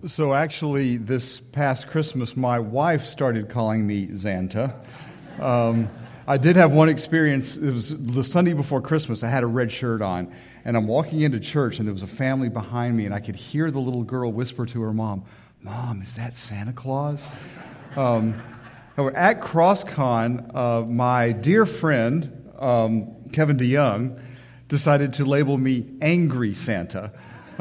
So actually, this past Christmas, my wife started calling me Xanta. I did have one experience. It was the Sunday before Christmas. I had a red shirt on, and I'm walking into church, and there was a family behind me, and I could hear the little girl whisper to her mom, "Mom, is that Santa Claus?" However, at CrossCon, my dear friend, Kevin DeYoung, decided to label me Angry Santa.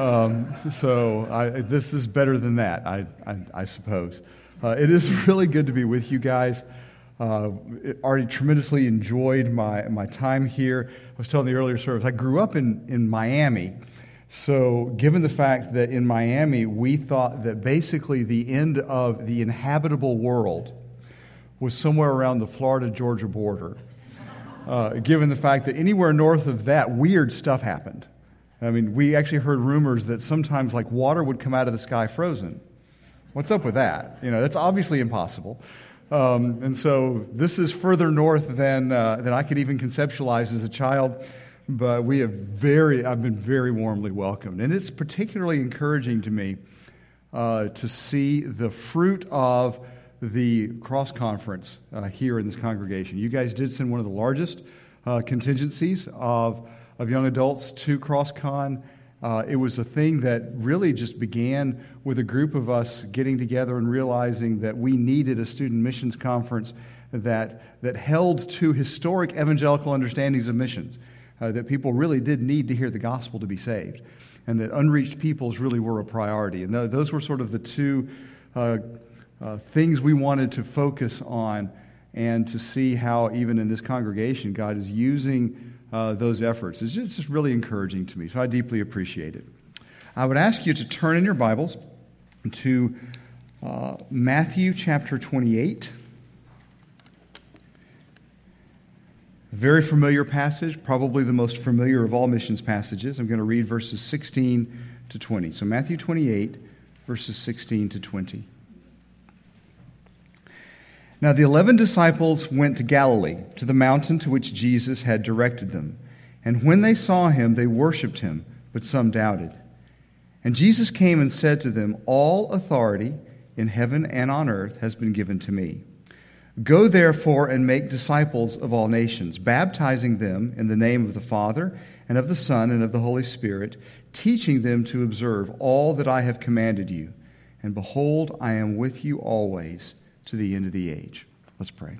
This is better than that, I suppose. It is really good to be with you guys. Already tremendously enjoyed my time here. I was telling the earlier service, I grew up in Miami. So given the fact that in Miami we thought that basically the end of the inhabitable world was somewhere around the Florida-Georgia border, given the fact that anywhere north of that, weird stuff happened. I mean, we actually heard rumors that sometimes like water would come out of the sky frozen. What's up with that? That's obviously impossible. And so this is further north than I could even conceptualize as a child. But I've been very warmly welcomed. And it's particularly encouraging to me to see the fruit of the Cross Conference here in this congregation. You guys did send one of the largest contingencies of young adults to CrossCon. It was a thing that really just began with a group of us getting together and realizing that we needed a student missions conference that held to historic evangelical understandings of missions, that people really did need to hear the gospel to be saved, and that unreached peoples really were a priority. And those were sort of the two things we wanted to focus on, and to see how even in this congregation God is using those efforts. It's just really encouraging to me, so I deeply appreciate it. I would ask you to turn in your Bibles to Matthew chapter 28. Very familiar passage, probably the most familiar of all missions passages. I'm going to read verses 16 to 20. So Matthew 28, verses 16 to 20. Now the 11 disciples went to Galilee, to the mountain to which Jesus had directed them. And when they saw him, they worshipped him, but some doubted. And Jesus came and said to them, "All authority in heaven and on earth has been given to me. Go therefore and make disciples of all nations, baptizing them in the name of the Father and of the Son and of the Holy Spirit, teaching them to observe all that I have commanded you. And behold, I am with you always, to the end of the age." Let's pray.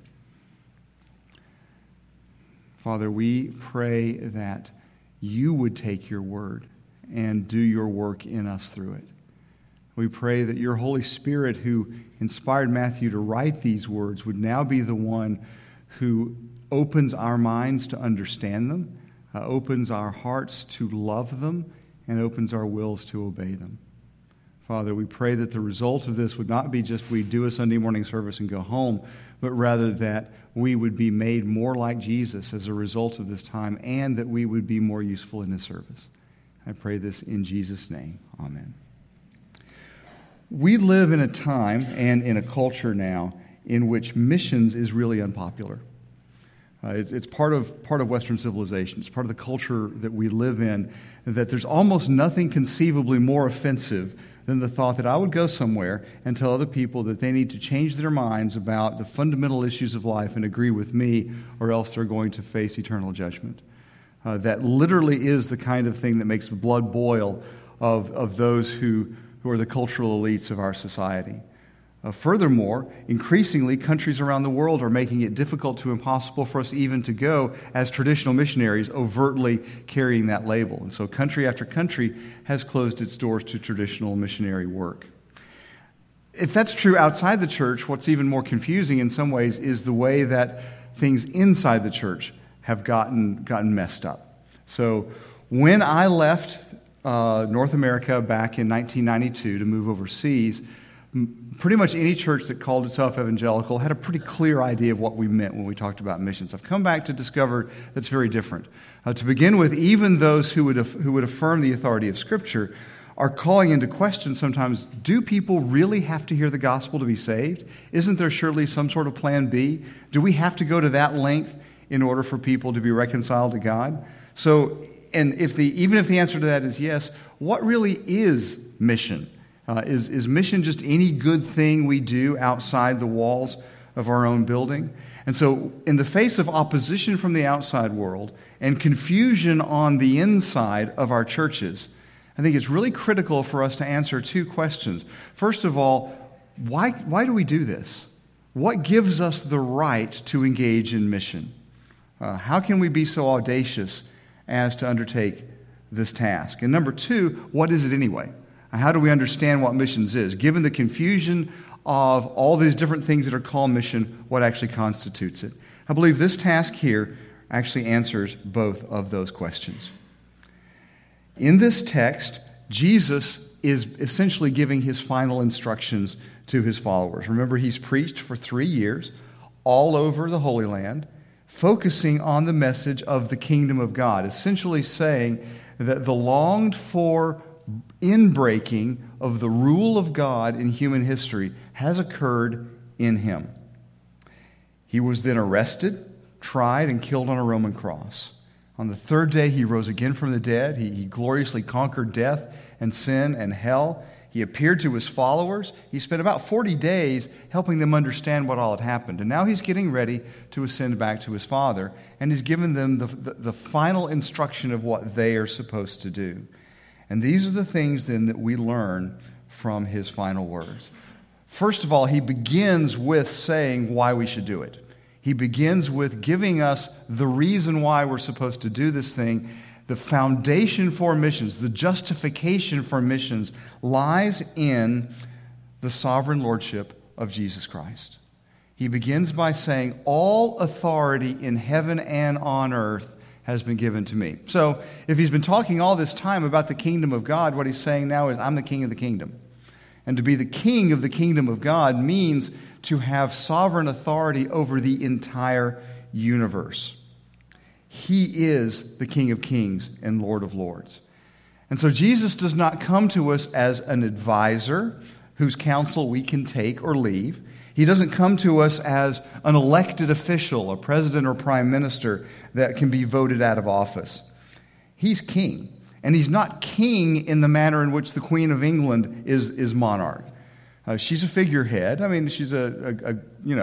Father, we pray that you would take your word and do your work in us through it. We pray that your Holy Spirit, who inspired Matthew to write these words, would now be the one who opens our minds to understand them, opens our hearts to love them, and opens our wills to obey them. Father, we pray that the result of this would not be just we do a Sunday morning service and go home, but rather that we would be made more like Jesus as a result of this time, and that we would be more useful in His service. I pray this in Jesus' name. Amen. We live in a time and in a culture now in which missions is really unpopular. It's part of Western civilization. It's part of the culture that we live in, that there's almost nothing conceivably more offensive than the thought that I would go somewhere and tell other people that they need to change their minds about the fundamental issues of life and agree with me, or else they're going to face eternal judgment. That literally is the kind of thing that makes the blood boil of those who are the cultural elites of our society. Furthermore, increasingly, countries around the world are making it difficult to impossible for us even to go as traditional missionaries overtly carrying that label. And so country after country has closed its doors to traditional missionary work. If that's true outside the church, what's even more confusing in some ways is the way that things inside the church have gotten messed up. So when I left North America back in 1992 to move overseas, pretty much any church that called itself evangelical had a pretty clear idea of what we meant when we talked about missions. I've come back to discover that's very different. To begin with, even those who would affirm the authority of Scripture are calling into question sometimes, do people really have to hear the gospel to be saved? Isn't there surely some sort of plan B? Do we have to go to that length in order for people to be reconciled to God? So, and even if the answer to that is yes, what really is mission? Is mission just any good thing we do outside the walls of our own building? And so in the face of opposition from the outside world and confusion on the inside of our churches, I think it's really critical for us to answer two questions. First of all, why do we do this? What gives us the right to engage in mission? How can we be so audacious as to undertake this task? And number two, what is it anyway? How do we understand what missions is? Given the confusion of all these different things that are called mission, what actually constitutes it? I believe this task here actually answers both of those questions. In this text, Jesus is essentially giving his final instructions to his followers. Remember, he's preached for 3 years all over the Holy Land, focusing on the message of the kingdom of God, essentially saying that the longed-for inbreaking of the rule of God in human history has occurred in him. He was then arrested, tried, and killed on a Roman cross. On the third day, he rose again from the dead. He gloriously conquered death and sin and hell. He appeared to his followers. He spent about 40 days helping them understand what all had happened. And now he's getting ready to ascend back to his Father, and he's given them the final instruction of what they are supposed to do. And these are the things then that we learn from his final words. First of all, he begins with saying why we should do it. He begins with giving us the reason why we're supposed to do this thing. The foundation for missions, the justification for missions, lies in the sovereign lordship of Jesus Christ. He begins by saying, all authority in heaven and on earth has been given to me. So, if he's been talking all this time about the kingdom of God, what he's saying now is, I'm the king of the kingdom. And to be the king of the kingdom of God means to have sovereign authority over the entire universe. He is the King of Kings and Lord of Lords. And so Jesus does not come to us as an advisor whose counsel we can take or leave. He doesn't come to us as an elected official, a president or prime minister that can be voted out of office. He's king. And he's not king in the manner in which the Queen of England is monarch. She's a figurehead. I mean, she's a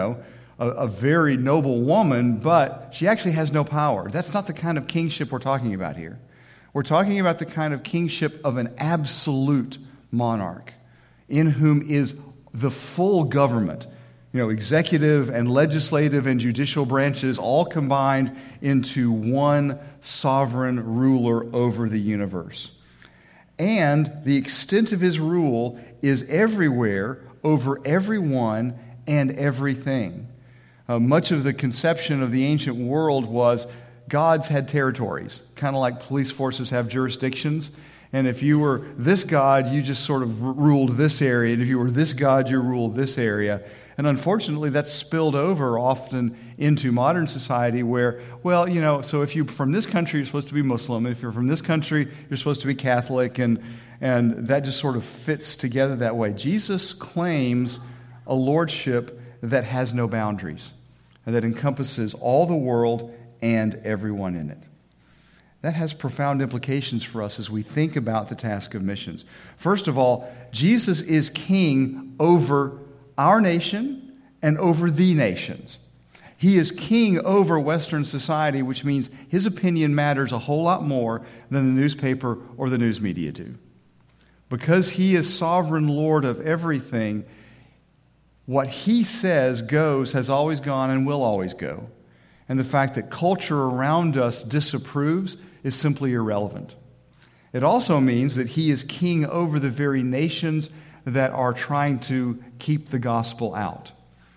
very noble woman, but she actually has no power. That's not the kind of kingship we're talking about here. We're talking about the kind of kingship of an absolute monarch in whom is the full government, executive and legislative and judicial branches all combined into one sovereign ruler over the universe. And the extent of his rule is everywhere, over everyone and everything. Much of the conception of the ancient world was gods had territories, kind of like police forces have jurisdictions. And if you were this god, you just sort of ruled this area. And if you were this god, you ruled this area. And unfortunately, that's spilled over often into modern society where, so if you're from this country, you're supposed to be Muslim. If you're from this country, you're supposed to be Catholic. And that just sort of fits together that way. Jesus claims a lordship that has no boundaries and that encompasses all the world and everyone in it. That has profound implications for us as we think about the task of missions. First of all, Jesus is king over our nation and over the nations. He is king over Western society, which means his opinion matters a whole lot more than the newspaper or the news media do. Because he is sovereign Lord of everything, what he says goes, has always gone, and will always go. And the fact that culture around us disapproves is simply irrelevant. It also means that he is king over the very nations that are trying to keep the gospel out.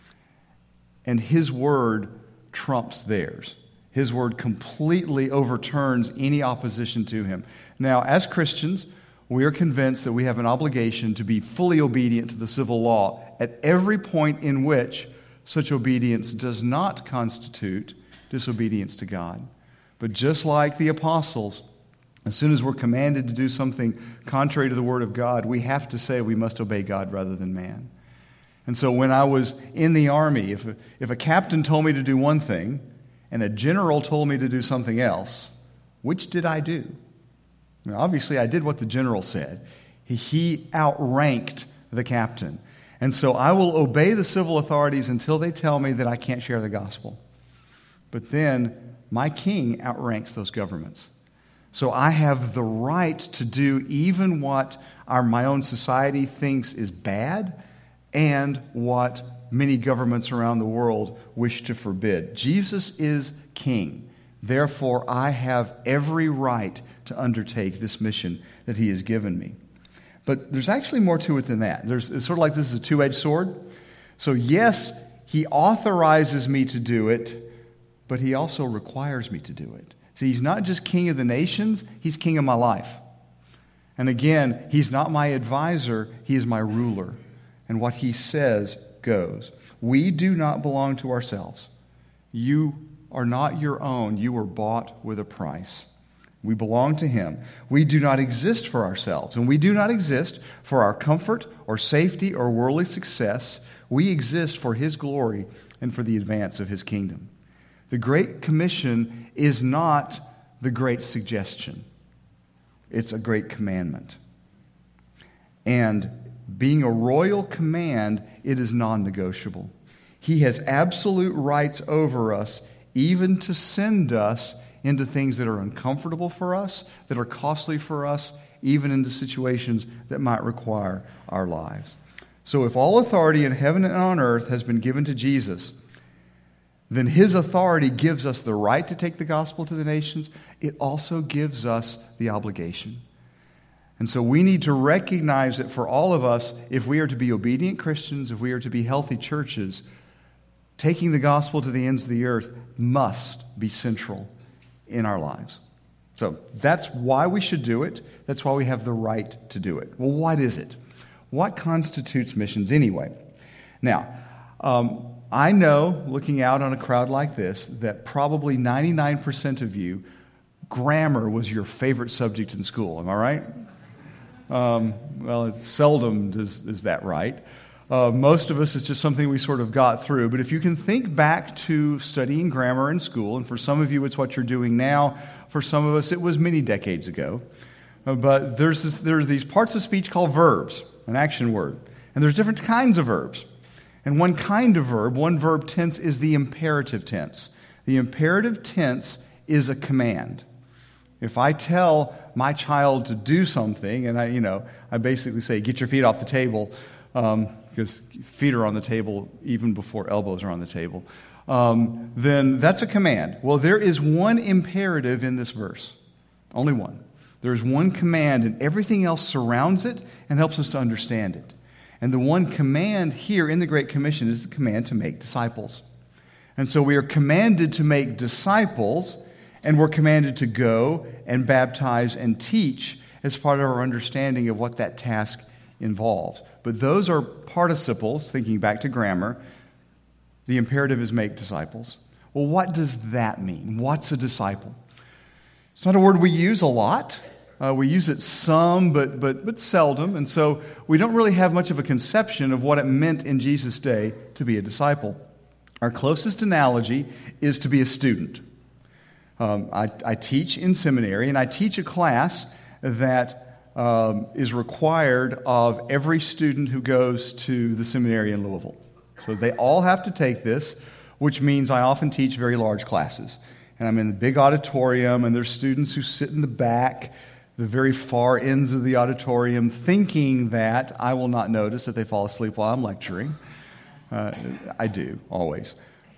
And his word trumps theirs. His word completely overturns any opposition to him. Now, as Christians, we are convinced that we have an obligation to be fully obedient to the civil law at every point in which such obedience does not constitute disobedience to God. But just like the apostles, as soon as we're commanded to do something contrary to the Word of God, we have to say we must obey God rather than man. And so when I was in the army, if a captain told me to do one thing and a general told me to do something else, which did I do? Now, obviously, I did what the general said. He outranked the captain. And so I will obey the civil authorities until they tell me that I can't share the gospel. But then my king outranks those governments. So I have the right to do even what my own society thinks is bad and what many governments around the world wish to forbid. Jesus is king. Therefore, I have every right to undertake this mission that he has given me. But there's actually more to it than that. It's sort of like this is a two-edged sword. So yes, he authorizes me to do it, but he also requires me to do it. See, he's not just king of the nations, he's king of my life. And again, he's not my advisor, he is my ruler. And what he says goes. We do not belong to ourselves. You are not your own. You were bought with a price. We belong to him. We do not exist for ourselves, and we do not exist for our comfort or safety or worldly success. We exist for his glory and for the advance of his kingdom. The Great Commission is not the great suggestion. It's a great commandment. And being a royal command, it is non-negotiable. He has absolute rights over us, even to send us into things that are uncomfortable for us, that are costly for us, even into situations that might require our lives. So if all authority in heaven and on earth has been given to Jesus, then his authority gives us the right to take the gospel to the nations. It also gives us the obligation. And so we need to recognize that for all of us, if we are to be obedient Christians, if we are to be healthy churches, taking the gospel to the ends of the earth must be central in our lives. So that's why we should do it. That's why we have the right to do it. Well, what is it? What constitutes missions anyway? Now, I know, looking out on a crowd like this, that probably 99% of you, grammar was your favorite subject in school. Am I right? Well, it's seldom is that right. Most of us, it's just something we sort of got through. But if you can think back to studying grammar in school, and for some of you it's what you're doing now, for some of us it was many decades ago. But there are these parts of speech called verbs, an action word. And there's different kinds of verbs. And one kind of verb, one verb tense, is the imperative tense. The imperative tense is a command. If I tell my child to do something, and I basically say, get your feet off the table, because feet are on the table even before elbows are on the table, then that's a command. Well, there is one imperative in this verse. Only one. There's one command, and everything else surrounds it and helps us to understand it. And the one command here in the Great Commission is the command to make disciples. And so we are commanded to make disciples, and we're commanded to go and baptize and teach as part of our understanding of what that task involves. But those are participles, thinking back to grammar. The imperative is make disciples. Well, what does that mean? What's a disciple? It's not a word we use a lot. We use it some, but seldom. And so we don't really have much of a conception of what it meant in Jesus' day to be a disciple. Our closest analogy is to be a student. I teach in seminary, and I teach a class that is required of every student who goes to the seminary in Louisville. So they all have to take this, which means I often teach very large classes. And I'm in the big auditorium, and there's students who sit in the back, the very far ends of the auditorium, thinking that I will not notice that they fall asleep while I'm lecturing. I do, always.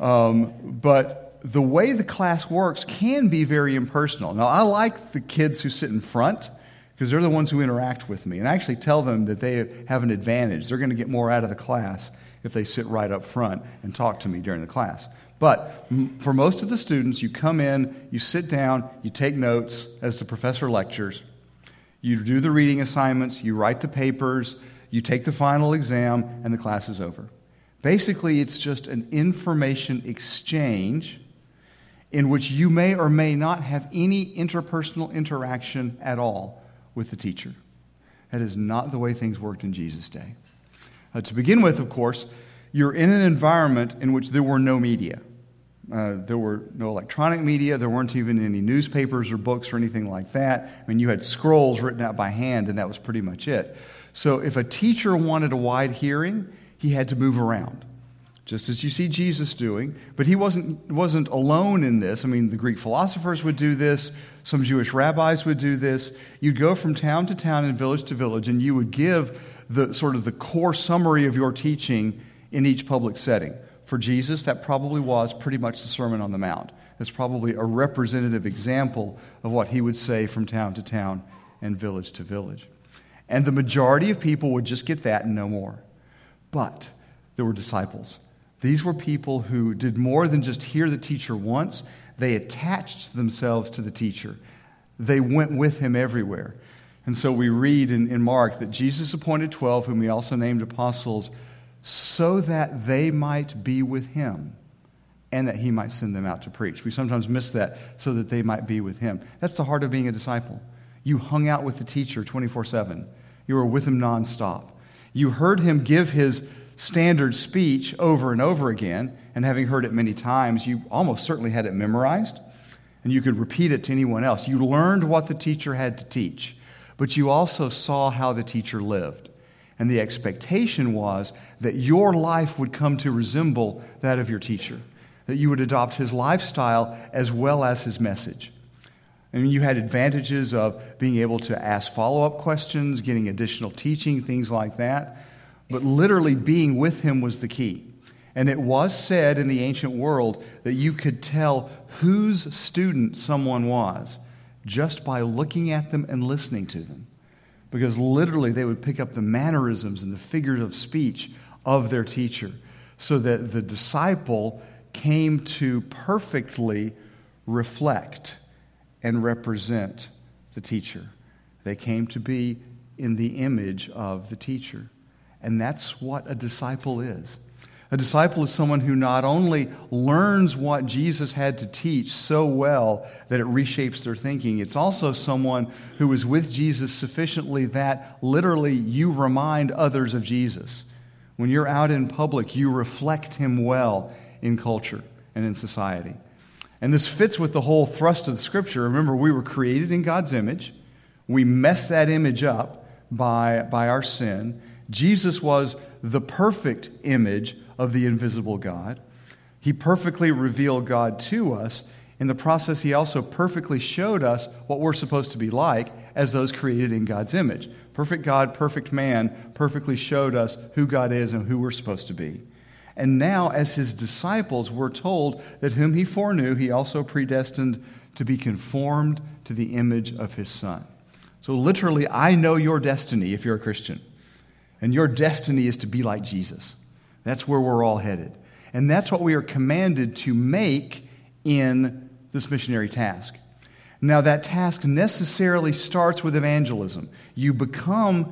But the way the class works can be very impersonal. Now, I like the kids who sit in front, because they're the ones who interact with me. And I actually tell them that they have an advantage. They're going to get more out of the class if they sit right up front and talk to me during the class. But for most of the students, you come in, you sit down, you take notes as the professor lectures, you do the reading assignments, you write the papers, you take the final exam, and the class is over. Basically, it's just an information exchange in which you may or may not have any interpersonal interaction at all with the teacher. That is not the way things worked in Jesus' day. To begin with, of course, you're in an environment in which there were no media. There were no electronic media. There weren't even any newspapers or books or anything like that. I mean, you had scrolls written out by hand, and that was pretty much it. So if a teacher wanted a wide hearing, he had to move around, just as you see Jesus doing. But he wasn't alone in this. I mean, the Greek philosophers would do this. Some Jewish rabbis would do this. You'd go from town to town and village to village, and you would give the sort of the core summary of your teaching in each public setting. For Jesus, that probably was pretty much the Sermon on the Mount. It's probably a representative example of what he would say from town to town and village to village. And the majority of people would just get that and no more. But there were disciples. These were people who did more than just hear the teacher once. They attached themselves to the teacher. They went with him everywhere. And so we read in Mark that Jesus appointed 12, whom he also named apostles, so that they might be with him and that he might send them out to preach. We sometimes miss that, so that they might be with him. That's the heart of being a disciple. You hung out with the teacher 24/7. You were with him nonstop. You heard him give his standard speech over and over again, and having heard it many times, you almost certainly had it memorized, and you could repeat it to anyone else. You learned what the teacher had to teach, but you also saw how the teacher lived. And the expectation was that your life would come to resemble that of your teacher, that you would adopt his lifestyle as well as his message. And you had advantages of being able to ask follow-up questions, getting additional teaching, things like that. But literally being with him was the key. And it was said in the ancient world that you could tell whose student someone was just by looking at them and listening to them. Because literally they would pick up the mannerisms and the figures of speech of their teacher, so that the disciple came to perfectly reflect and represent the teacher. They came to be in the image of the teacher. And that's what a disciple is. A disciple is someone who not only learns what Jesus had to teach so well that it reshapes their thinking, it's also someone who is with Jesus sufficiently that literally you remind others of Jesus. When you're out in public, you reflect him well in culture and in society. And this fits with the whole thrust of the Scripture. Remember, we were created in God's image. We messed that image up by our sin. Jesus was the perfect image of the invisible God. He perfectly revealed God to us. In the process, he also perfectly showed us what we're supposed to be like as those created in God's image. Perfect God, perfect man, perfectly showed us who God is and who we're supposed to be. And now, as his disciples, we're told that whom he foreknew, he also predestined to be conformed to the image of his Son. So literally, I know your destiny if you're a Christian. And your destiny is to be like Jesus. That's where we're all headed. And that's what we are commanded to make in this missionary task. Now, that task necessarily starts with evangelism. You become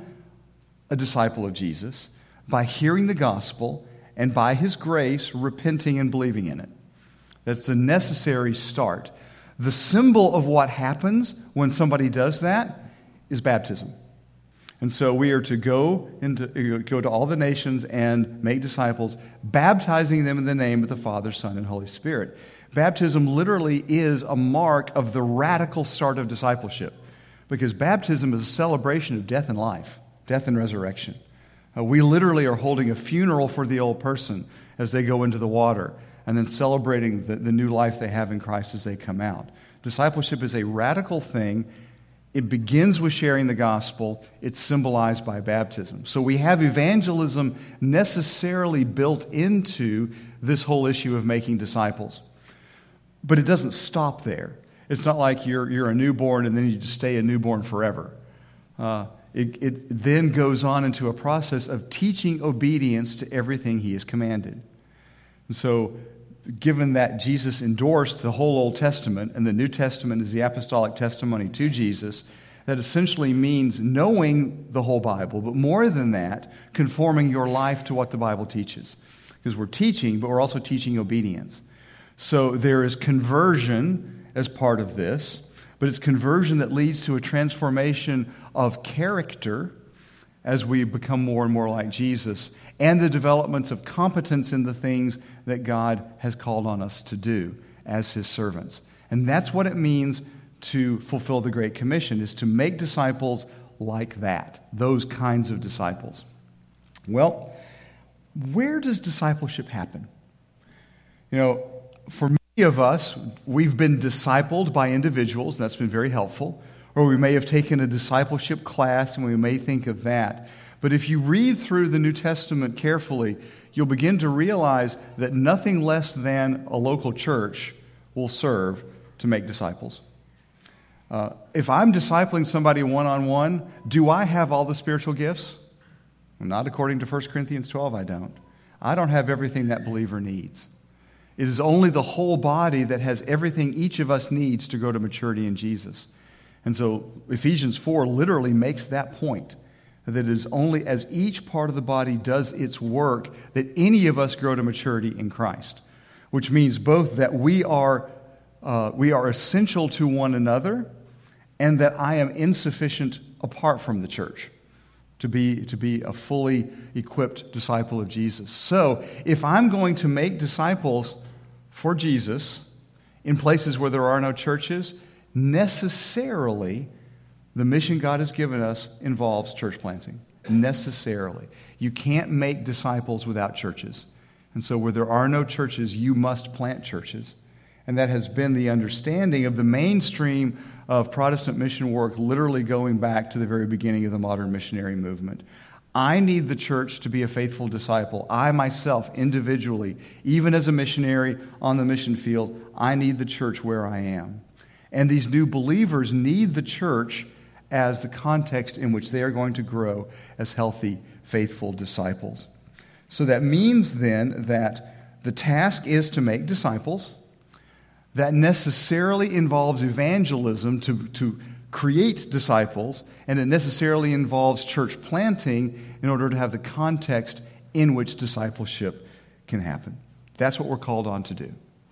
a disciple of Jesus by hearing the gospel and by his grace, repenting and believing in it. That's the necessary start. The symbol of what happens when somebody does that is baptism. And so we are to go to all the nations and make disciples, baptizing them in the name of the Father, Son, and Holy Spirit. Baptism literally is a mark of the radical start of discipleship, because baptism is a celebration of death and life, death and resurrection. We literally are holding a funeral for the old person as they go into the water, and then celebrating the new life they have in Christ as they come out. Discipleship is a radical thing. It begins with sharing the gospel. It's symbolized by baptism. So we have evangelism necessarily built into this whole issue of making disciples. But it doesn't stop there. It's not like you're a newborn and then you just stay a newborn forever. It then goes on into a process of teaching obedience to everything he has commanded. And so, given that Jesus endorsed the whole Old Testament, and the New Testament is the apostolic testimony to Jesus, that essentially means knowing the whole Bible, but more than that, conforming your life to what the Bible teaches. Because we're teaching, but we're also teaching obedience. So there is conversion as part of this, but it's conversion that leads to a transformation of character as we become more and more like Jesus, and the developments of competence in the things that God has called on us to do as His servants. And that's what it means to fulfill the Great Commission, is to make disciples like that, those kinds of disciples. Well, where does discipleship happen? For many of us, we've been discipled by individuals. That's been very helpful. Or we may have taken a discipleship class, and we may think of that. But if you read through the New Testament carefully, you'll begin to realize that nothing less than a local church will serve to make disciples. If I'm discipling somebody one-on-one, do I have all the spiritual gifts? Well, not according to 1 Corinthians 12, I don't. I don't have everything that believer needs. It is only the whole body that has everything each of us needs to grow to maturity in Jesus. And so Ephesians 4 literally makes that point, that it is only as each part of the body does its work that any of us grow to maturity in Christ, which means both that we are essential to one another, and that I am insufficient apart from the church to be a fully equipped disciple of Jesus. So if I'm going to make disciples for Jesus in places where there are no churches, necessarily the mission God has given us involves church planting. Necessarily. You can't make disciples without churches. And so where there are no churches, you must plant churches. And that has been the understanding of the mainstream of Protestant mission work, literally going back to the very beginning of the modern missionary movement. I need the church to be a faithful disciple. I myself, individually, even as a missionary on the mission field, I need the church where I am. And these new believers need the church as the context in which they are going to grow as healthy, faithful disciples. So that means then that the task is to make disciples. That necessarily involves evangelism to create disciples, and it necessarily involves church planting in order to have the context in which discipleship can happen. That's what we're called on to do.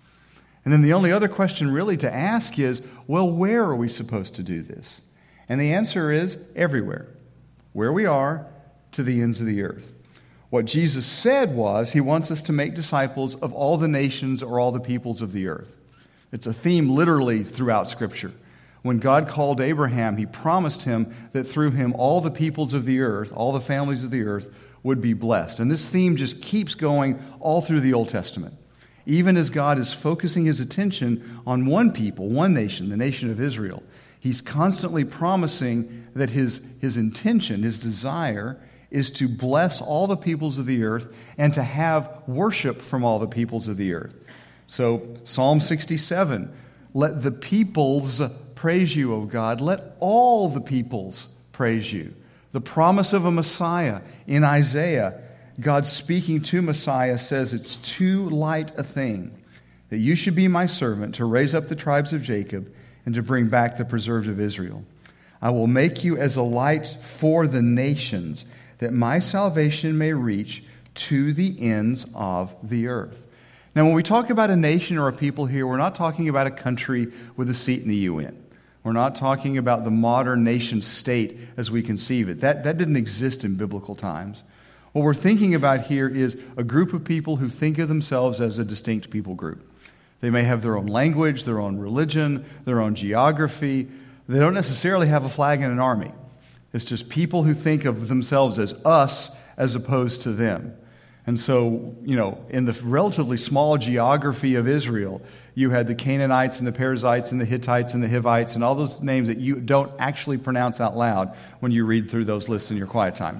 And then the only other question really to ask is, well, where are we supposed to do this? And the answer is everywhere. Where we are, to the ends of the earth. What Jesus said was, He wants us to make disciples of all the nations or all the peoples of the earth. It's a theme literally throughout Scripture. When God called Abraham, He promised him that through him all the peoples of the earth, all the families of the earth would be blessed. And this theme just keeps going all through the Old Testament. Even as God is focusing His attention on one people, one nation, the nation of Israel, He's constantly promising that His intention, His desire, is to bless all the peoples of the earth and to have worship from all the peoples of the earth. So Psalm 67, let the peoples praise you, O God. Let all the peoples praise you. The promise of a Messiah in Isaiah, God speaking to Messiah says it's too light a thing that you should be my servant to raise up the tribes of Jacob and to bring back the preserved of Israel. I will make you as a light for the nations, that my salvation may reach to the ends of the earth. Now, when we talk about a nation or a people here, we're not talking about a country with a seat in the UN. We're not talking about the modern nation state as we conceive it. That didn't exist in biblical times. What we're thinking about here is a group of people who think of themselves as a distinct people group. They may have their own language, their own religion, their own geography. They don't necessarily have a flag and an army. It's just people who think of themselves as us as opposed to them. And so, in the relatively small geography of Israel, you had the Canaanites and the Perizzites and the Hittites and the Hivites and all those names that you don't actually pronounce out loud when you read through those lists in your quiet time.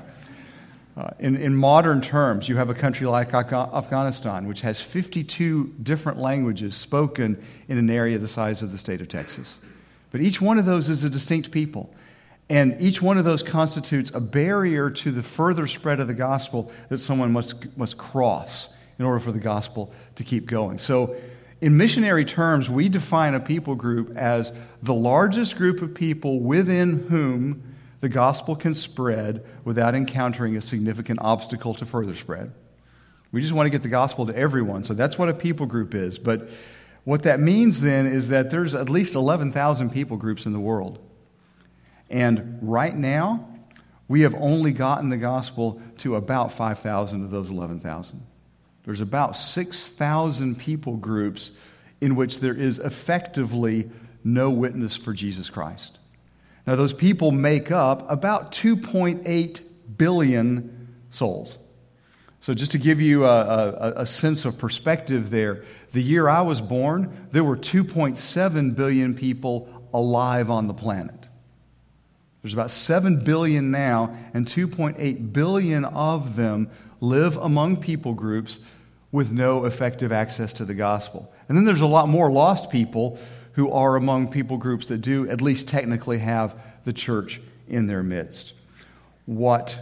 In modern terms, you have a country like Afghanistan, which has 52 different languages spoken in an area the size of the state of Texas. But each one of those is a distinct people. And each one of those constitutes a barrier to the further spread of the gospel that someone must cross in order for the gospel to keep going. So in missionary terms, we define a people group as the largest group of people within whom the gospel can spread without encountering a significant obstacle to further spread. We just want to get the gospel to everyone. So that's what a people group is. But what that means then is that there's at least 11,000 people groups in the world. And right now, we have only gotten the gospel to about 5,000 of those 11,000. There's about 6,000 people groups in which there is effectively no witness for Jesus Christ. Now, those people make up about 2.8 billion souls. So just to give you a sense of perspective there, the year I was born, there were 2.7 billion people alive on the planet. There's about 7 billion now, and 2.8 billion of them live among people groups with no effective access to the gospel. And then there's a lot more lost people who are among people groups that do at least technically have the church in their midst. What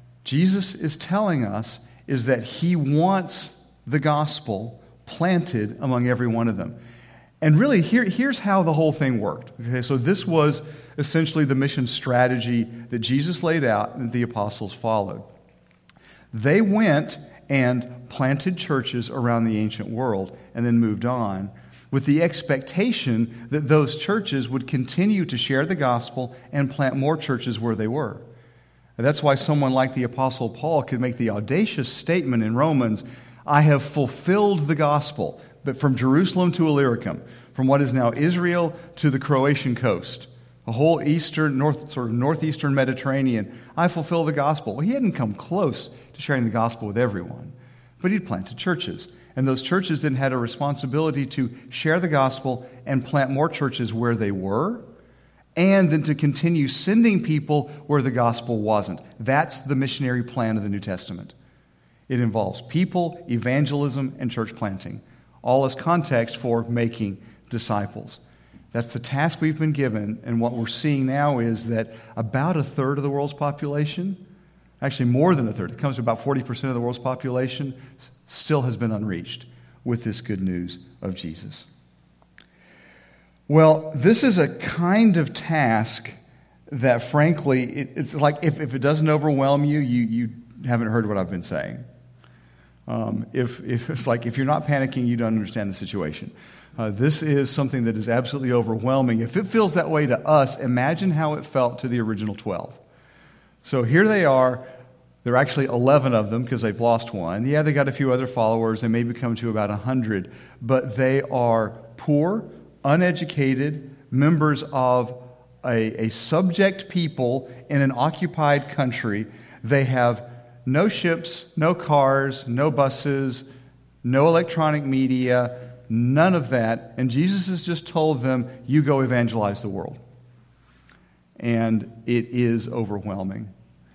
Jesus is telling us is that he wants the gospel planted among every one of them. And really, here's how the whole thing worked. Okay, so this was essentially the mission strategy that Jesus laid out and the apostles followed. They went and planted churches around the ancient world and then moved on with the expectation that those churches would continue to share the gospel and plant more churches where they were. And that's why someone like the Apostle Paul could make the audacious statement in Romans, I have fulfilled the gospel, but from Jerusalem to Illyricum, from what is now Israel to the Croatian coast, the whole northeastern Mediterranean, I fulfill the gospel. Well, he hadn't come close to sharing the gospel with everyone, but he'd planted churches. And those churches then had a responsibility to share the gospel and plant more churches where they were, and then to continue sending people where the gospel wasn't. That's the missionary plan of the New Testament. It involves people, evangelism, and church planting, all as context for making disciples. That's the task we've been given, and what we're seeing now is that about a third of the world's population, actually more than a third, it comes to about 40% of the world's population, still has been unreached with this good news of Jesus. Well, this is a kind of task that, frankly, it's like if it doesn't overwhelm you, you haven't heard what I've been saying. If it's like if you're not panicking, you don't understand the situation. This is something that is absolutely overwhelming. If it feels that way to us, imagine how it felt to the original 12. So here they are. There are actually 11 of them because they've lost one. Yeah, they got a few other followers. They may come to about 100. But they are poor, uneducated, members of a subject people in an occupied country. They have no ships, no cars, no buses, no electronic media, none of that. And Jesus has just told them, you go evangelize the world. And it is overwhelming.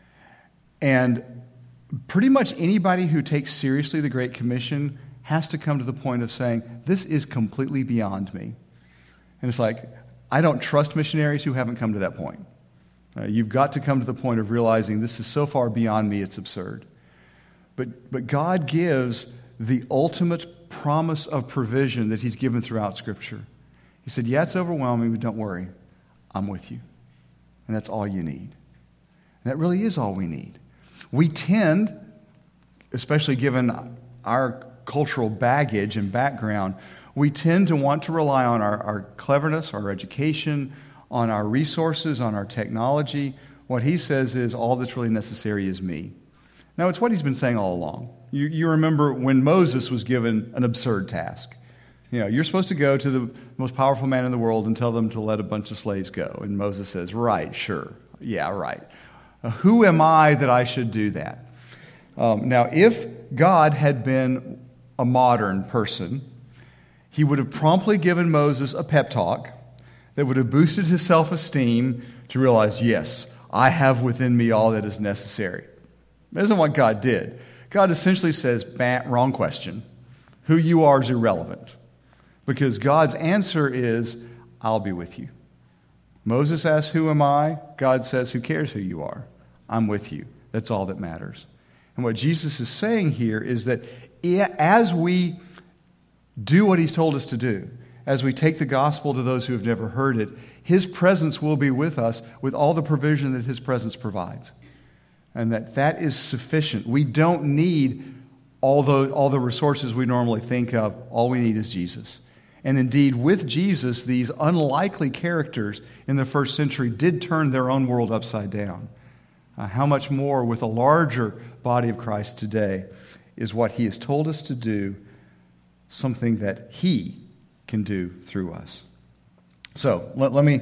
And pretty much anybody who takes seriously the Great Commission has to come to the point of saying, this is completely beyond me. And it's like, I don't trust missionaries who haven't come to that point. You've got to come to the point of realizing this is so far beyond me, it's absurd. But God gives the ultimate promise of provision that he's given throughout Scripture. He said, yeah, it's overwhelming, but don't worry. I'm with you. And that's all you need. And that really is all we need. We tend, especially given our cultural baggage and background, we tend to want to rely on our cleverness, our education, on our resources, on our technology. What he says is all that's really necessary is me. Now, it's what he's been saying all along. You remember when Moses was given an absurd task. You know, you're supposed to go to the most powerful man in the world and tell them to let a bunch of slaves go. And Moses says, right, sure. Yeah, right. Who am I that I should do that? Now, if God had been a modern person, he would have promptly given Moses a pep talk that would have boosted his self-esteem to realize, yes, I have within me all that is necessary. That isn't what God did. God essentially says, wrong question. Who you are is irrelevant. Because God's answer is, I'll be with you. Moses asks, who am I? God says, who cares who you are? I'm with you. That's all that matters. And what Jesus is saying here is that as we do what he's told us to do, as we take the gospel to those who have never heard it, his presence will be with us with all the provision that his presence provides. And that is sufficient. We don't need all the resources we normally think of. All we need is Jesus. And indeed, with Jesus, these unlikely characters in the first century did turn their own world upside down. how much more with a larger body of Christ today is what he has told us to do something that he can do through us. So let me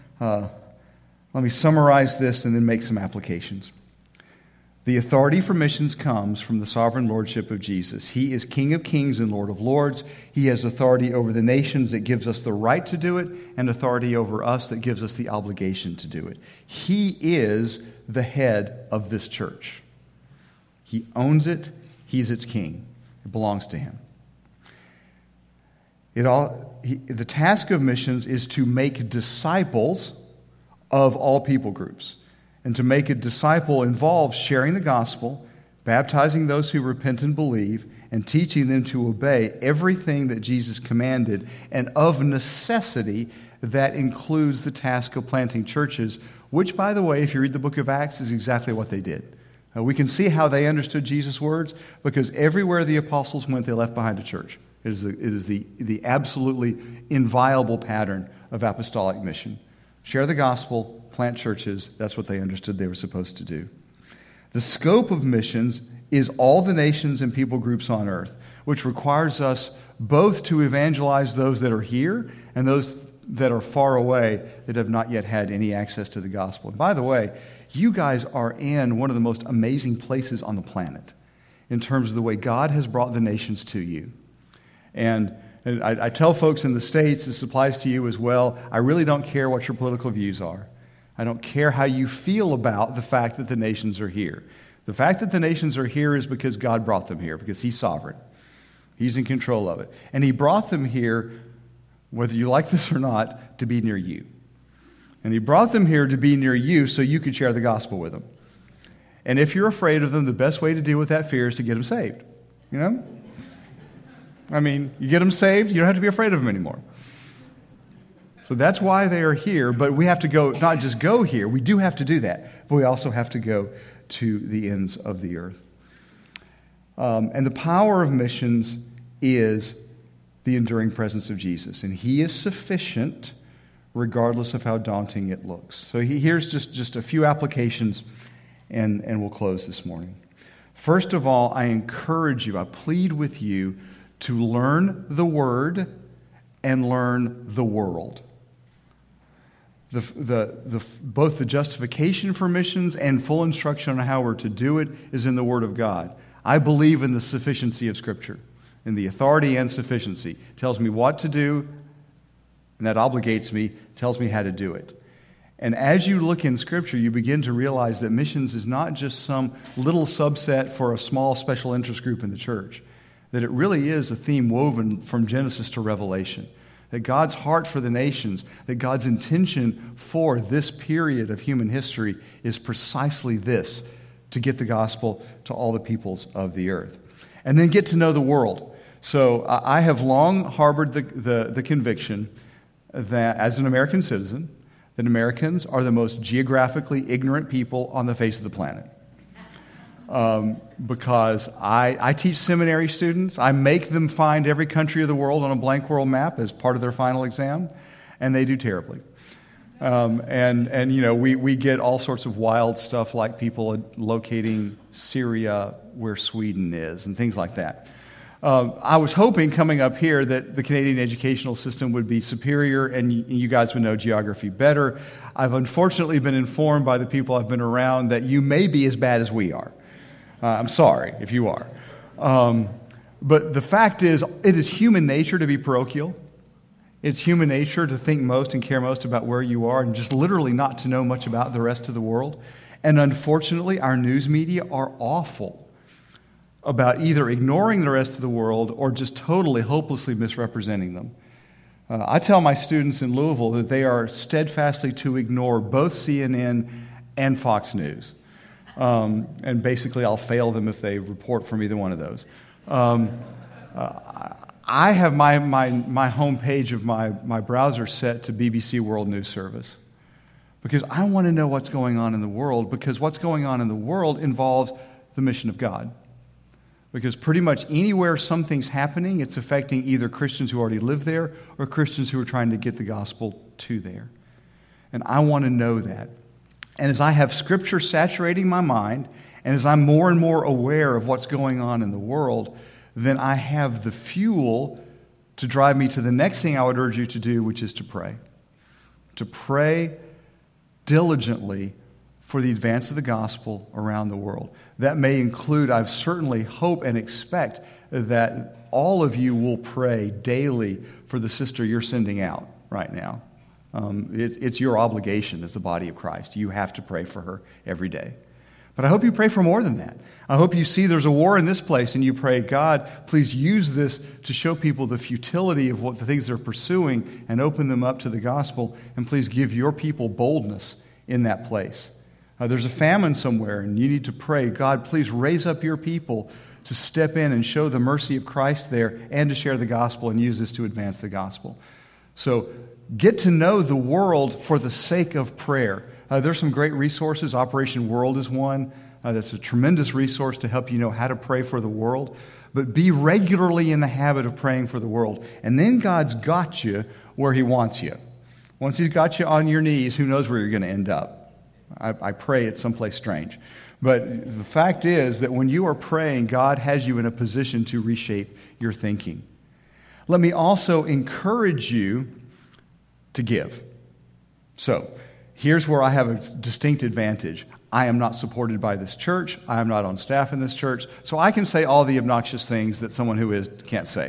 summarize this and then make some applications. The authority for missions comes from the sovereign lordship of Jesus. He is King of kings and Lord of lords. He has authority over the nations that gives us the right to do it, and authority over us that gives us the obligation to do it. He is the head of this church. He owns it. He's its king. It belongs to him. The task of missions is to make disciples of all people groups. And to make a disciple involves sharing the gospel, baptizing those who repent and believe, and teaching them to obey everything that Jesus commanded. And of necessity, that includes the task of planting churches, which, by the way, if you read the book of Acts, is exactly what they did. We can see how they understood Jesus' words, because everywhere the apostles went, they left behind a church. It is the absolutely inviolable pattern of apostolic mission. Share the gospel, plant churches. That's what they understood they were supposed to do. The scope of missions is all the nations and people groups on earth, which requires us both to evangelize those that are here and those that are far away that have not yet had any access to the gospel. And by the way, you guys are in one of the most amazing places on the planet in terms of the way God has brought the nations to you. And I tell folks in the States, this applies to you as well, I really don't care what your political views are. I don't care how you feel about the fact that the nations are here. The fact that the nations are here is because God brought them here, because he's sovereign. He's in control of it. And he brought them here, whether you like this or not, to be near you. And he brought them here to be near you so you could share the gospel with them. And if you're afraid of them, the best way to deal with that fear is to get them saved. You know? I mean, you get them saved, you don't have to be afraid of them anymore. So that's why they are here, but we have to go, not just go here, we do have to do that, but we also have to go to the ends of the earth. And the power of missions is the enduring presence of Jesus, and he is sufficient regardless of how daunting it looks. So here's just a few applications, and we'll close this morning. First of all, I encourage you, I plead with you to learn the Word and learn the world. Both the justification for missions and full instruction on how we're to do it is in the Word of God. I believe in the sufficiency of Scripture, in the authority and sufficiency. It tells me what to do, and that obligates me, tells me how to do it. And as you look in Scripture, you begin to realize that missions is not just some little subset for a small special interest group in the church, that it really is a theme woven from Genesis to Revelation. That God's heart for the nations, that God's intention for this period of human history is precisely this, to get the gospel to all the peoples of the earth. And then get to know the world. So I have long harbored the conviction that, as an American citizen, that Americans are the most geographically ignorant people on the face of the planet. Because I teach seminary students. I make them find every country of the world on a blank world map as part of their final exam, and they do terribly. And you know, we get all sorts of wild stuff like people locating Syria where Sweden is and things like that. I was hoping coming up here that the Canadian educational system would be superior and you guys would know geography better. I've unfortunately been informed by the people I've been around that you may be as bad as we are. I'm sorry if you are. But the fact is, it is human nature to be parochial. It's human nature to think most and care most about where you are and just literally not to know much about the rest of the world. And unfortunately, our news media are awful about either ignoring the rest of the world or just totally, hopelessly misrepresenting them. I tell my students in Louisville that they are steadfastly to ignore both CNN and Fox News. And basically, I'll fail them if they report from either one of those. I have my home page of my browser set to BBC World News Service because I want to know what's going on in the world, because what's going on in the world involves the mission of God. Because pretty much anywhere something's happening, it's affecting either Christians who already live there or Christians who are trying to get the gospel to there. And I want to know that. And as I have Scripture saturating my mind, and as I'm more and more aware of what's going on in the world, then I have the fuel to drive me to the next thing I would urge you to do, which is to pray. To pray diligently for the advance of the gospel around the world. That may include, I certainly hope and expect that all of you will pray daily for the sister you're sending out right now. It's your obligation as the body of Christ. You have to pray for her every day. But I hope you pray for more than that. I hope you see there's a war in this place and you pray, God, please use this to show people the futility of what the things they're pursuing and open them up to the gospel, and please give your people boldness in that place. There's a famine somewhere and you need to pray, God, please raise up your people to step in and show the mercy of Christ there and to share the gospel and use this to advance the gospel. So get to know the world for the sake of prayer. There's some great resources. Operation World is one. That's a tremendous resource to help you know how to pray for the world. But be regularly in the habit of praying for the world. And then God's got you where He wants you. Once He's got you on your knees, who knows where you're going to end up? I pray it's someplace strange. But the fact is that when you are praying, God has you in a position to reshape your thinking. Let me also encourage you to give. So, here's where I have a distinct advantage. I am not supported by this church. I am not on staff in this church. So I can say all the obnoxious things that someone who is can't say.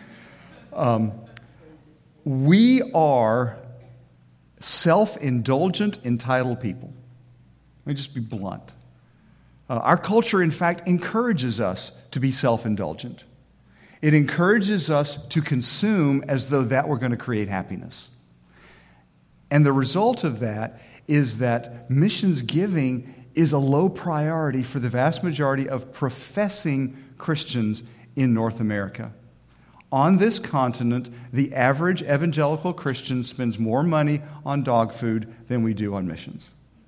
We are self-indulgent, entitled people. Let me just be blunt. Our culture, in fact, encourages us to be self-indulgent. It encourages us to consume as though that were going to create happiness. And the result of that is that missions giving is a low priority for the vast majority of professing Christians in North America. On this continent, the average evangelical Christian spends more money on dog food than we do on missions.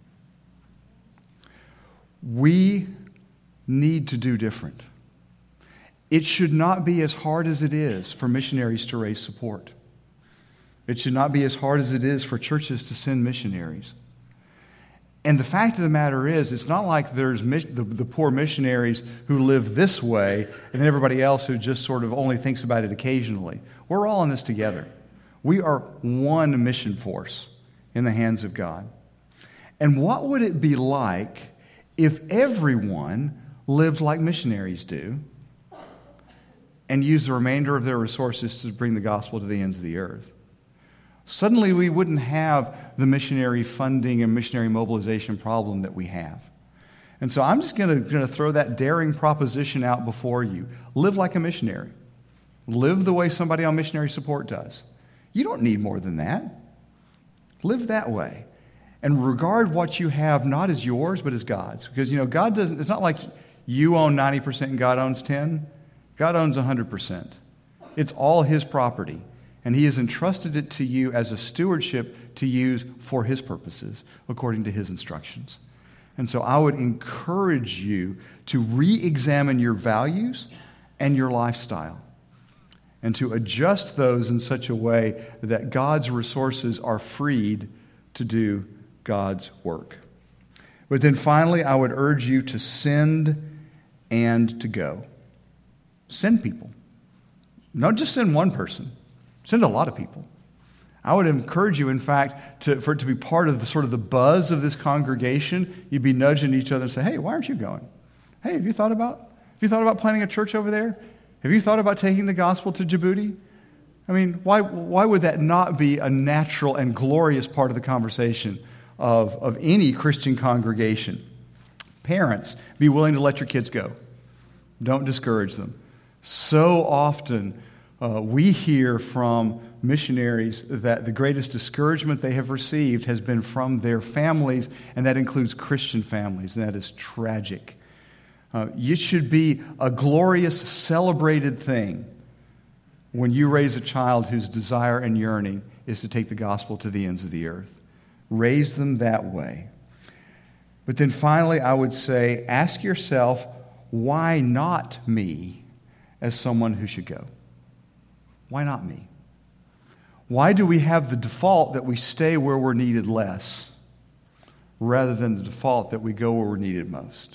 We need to do different. It should not be as hard as it is for missionaries to raise support. It should not be as hard as it is for churches to send missionaries. And the fact of the matter is, it's not like there's the poor missionaries who live this way and then everybody else who just sort of only thinks about it occasionally. We're all in this together. We are one mission force in the hands of God. And what would it be like if everyone lived like missionaries do and used the remainder of their resources to bring the gospel to the ends of the earth? Suddenly we wouldn't have the missionary funding and missionary mobilization problem that we have. And so I'm just going to throw that daring proposition out before you. Live like a missionary. Live the way somebody on missionary support does. You don't need more than that. Live that way. And regard what you have not as yours, but as God's. Because, God doesn't, it's not like you own 90% and God owns 10. God owns 100%. It's all His property. And He has entrusted it to you as a stewardship to use for His purposes, according to His instructions. And so I would encourage you to re-examine your values and your lifestyle, and to adjust those in such a way that God's resources are freed to do God's work. But then finally, I would urge you to send and to go. Send people. Not just send one person. Send a lot of people. I would encourage you, in fact, for it to be part of the sort of the buzz of this congregation. You'd be nudging each other and say, "Hey, why aren't you going? Hey, have you thought about planting a church over there? Have you thought about taking the gospel to Djibouti?" I mean, why would that not be a natural and glorious part of the conversation of any Christian congregation? Parents, be willing to let your kids go. Don't discourage them. So often we hear from missionaries that the greatest discouragement they have received has been from their families, and that includes Christian families, and that is tragic. It should be a glorious, celebrated thing when you raise a child whose desire and yearning is to take the gospel to the ends of the earth. Raise them that way. But then finally, I would say, ask yourself, why not me as someone who should go? Why not me? Why do we have the default that we stay where we're needed less? rather than the default that we go where we're needed most.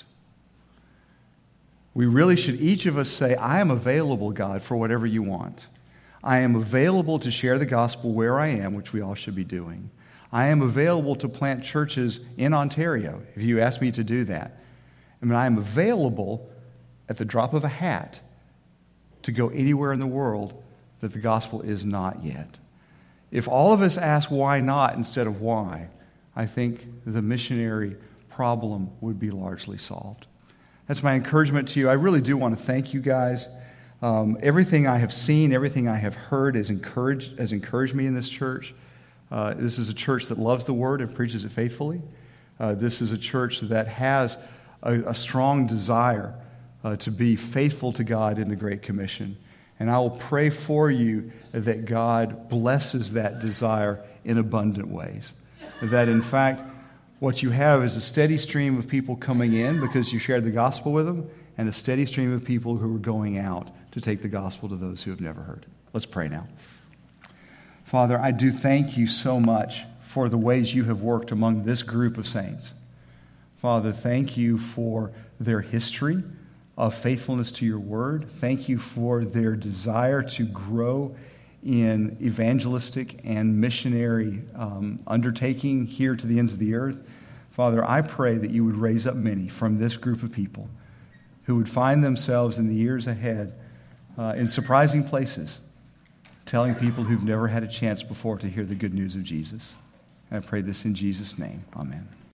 We really should, each of us say, I am available, God, for whatever you want. I am available to share the gospel where I am, which we all should be doing. I am available to plant churches in Ontario, if you ask me to do that. I mean, I am available at the drop of a hat to go anywhere in the world that the gospel is not yet. If all of us ask why not instead of why, I think the missionary problem would be largely solved. That's my encouragement to you. I really do want to thank you guys. Everything I have seen, everything I have heard has encouraged me in this church. This is a church that loves the Word and preaches it faithfully. This is a church that has a strong desire to be faithful to God in the Great Commission. And I will pray for you that God blesses that desire in abundant ways. That, in fact, what you have is a steady stream of people coming in because you shared the gospel with them, and a steady stream of people who are going out to take the gospel to those who have never heard it. Let's pray now. Father, I do thank you so much for the ways you have worked among this group of saints. Father, thank you for their history of faithfulness to your word. Thank you for their desire to grow in evangelistic and missionary undertaking here to the ends of the earth. Father, I pray that you would raise up many from this group of people who would find themselves in the years ahead in surprising places, telling people who've never had a chance before to hear the good news of Jesus. And I pray this in Jesus' name. Amen.